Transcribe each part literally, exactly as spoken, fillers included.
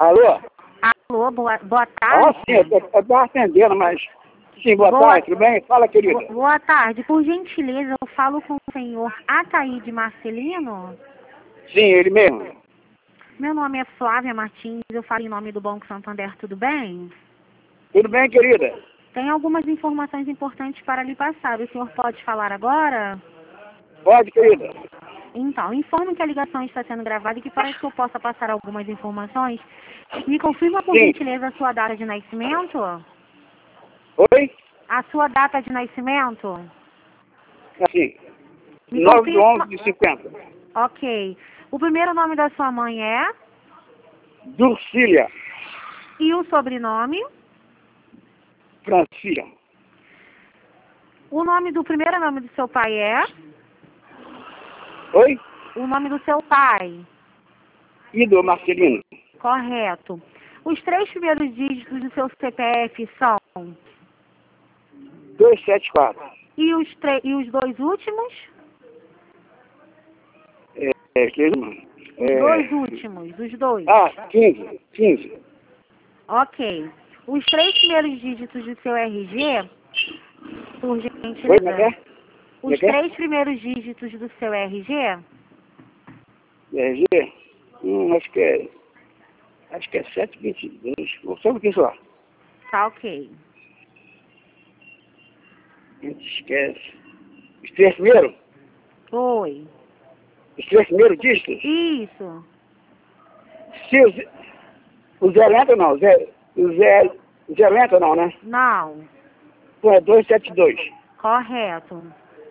Alô? Alô, boa, boa Ah, tarde. sim, eu estou atendendo, mas... Sim, boa, Boa- tarde, tudo bem? Fala, querida. Bo- Boa tarde. Por gentileza, eu falo com o senhor Ataíde Marcelino. Sim, ele mesmo. Meu nome é Flávia Martins, eu falo em nome do Banco Santander, tudo bem? Tudo bem, querida? Tem algumas informações importantes para lhe passar. O senhor pode falar agora? Pode, querida. Então, informo que a ligação está sendo gravada e que para que eu possa passar algumas informações, me confirma por Sim. gentileza a sua data de nascimento? Oi? A sua data de nascimento? Assim, Me nove de confirma. onze de cinquenta. Ok. O primeiro nome da sua mãe é? Durcília E o sobrenome? Francia. O nome do primeiro nome do seu pai é? Oi? O nome do seu pai. Ido Marcelino. Correto. Os três primeiros dígitos do seu C P F são? duzentos e setenta e quatro. E os, tre- e os dois últimos? É, é, que irmã? Os É... dois últimos, os dois. Ah, quinze. quinze. Ok. Os três primeiros dígitos do seu R G, por Oi, como é que gentileza. é? Como é Os que é? três primeiros dígitos do seu R G? R G? Hum, acho que é... Acho que é sete vinte e dois. Só um pouquinho só. Tá ok. A gente esquece. Os três primeiros? Oi. Os três primeiros dígitos? Isso. Se o, ze- o zero entra, não. Zero, o zero, o zero entra, não, né? Não. Então é duzentos e setenta e dois. Correto.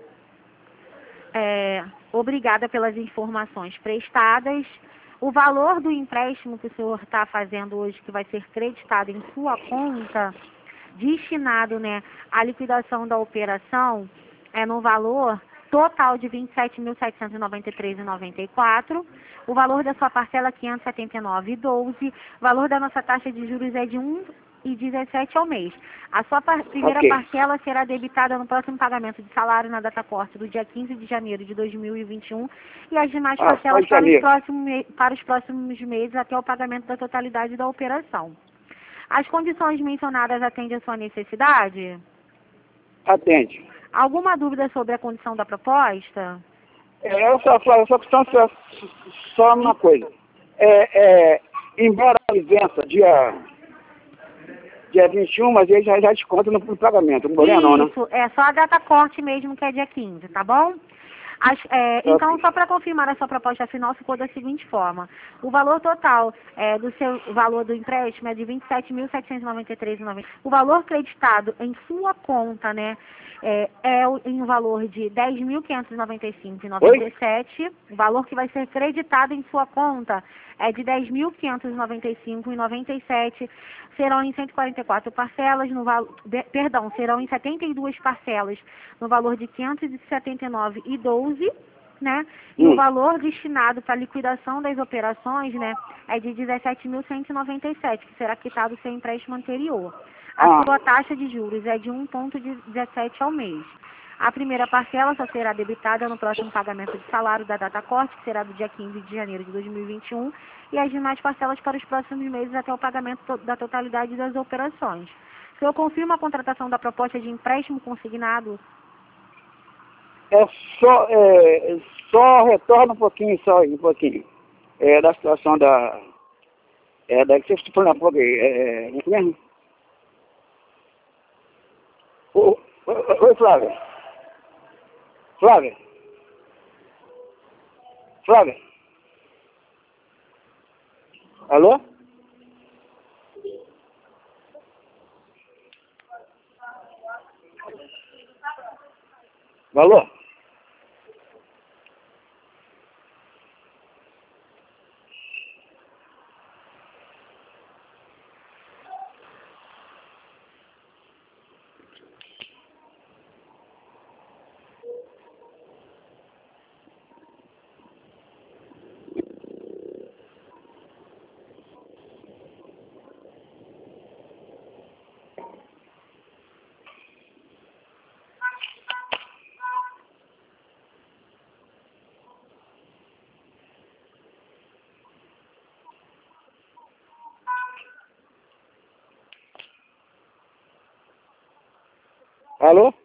É, obrigada pelas informações prestadas. O valor do empréstimo que o senhor está fazendo hoje, que vai ser creditado em sua conta, destinado, né, à liquidação da operação, é no valor total de vinte e sete mil setecentos e noventa e três reais e noventa e quatro centavos. O valor da sua parcela é quinhentos e setenta e nove reais e doze centavos. O valor da nossa taxa de juros é de um e dezessete ao mês. A sua par- primeira Ok. parcela será debitada no próximo pagamento de salário na data corte do dia quinze de janeiro de dois mil e vinte e um e as demais Ah, parcelas pode para os, janeiro. próximos, me- para os próximos meses até o pagamento da totalidade da operação. As condições mencionadas atendem à sua necessidade? Atende. Alguma dúvida sobre a condição da proposta? É, eu só falo, só questão só, só uma coisa. É, é, embora ele vença dia, dia vinte e um, mas ele já, já desconta no, no pagamento. Não problema não, né? Isso, é só a data corte mesmo, que é dia quinze, tá bom? As- é, então, Ok. só para confirmar a sua proposta final, ficou da seguinte forma. O valor total é, do seu o valor do empréstimo é de vinte e sete mil setecentos e noventa e três reais e noventa centavos. O valor creditado em sua conta, né, é, é o- em um valor de dez mil quinhentos e noventa e cinco reais e noventa e sete centavos. O valor que vai ser creditado em sua conta é de dez mil quinhentos e noventa e cinco reais e noventa e sete centavos. Serão em cento e quarenta e quatro parcelas, no valor, perdão, serão em setenta e duas parcelas, no valor de quinhentos e setenta e nove reais e doze centavos, né? E o Hum. valor destinado para a liquidação das operações, né, é de dezessete mil cento e noventa e sete, que será quitado o seu empréstimo anterior. A Ah, sua taxa de juros é de um vírgula dezessete ao mês. A primeira parcela só será debitada no próximo pagamento de salário da data corte, que será do dia quinze de janeiro de dois mil e vinte e um, e as demais parcelas para os próximos meses até o pagamento to- da totalidade das operações. O senhor confirma a contratação da proposta de empréstimo consignado? é só, é, só retorna um pouquinho, só aí, um pouquinho. É, da situação da... É, da que você falou na pouco aí. É, é, como é que é mesmo? Ô, ô, ô, Oi, Flávia. Flávia. Flávia. Alô? Alô? Alô?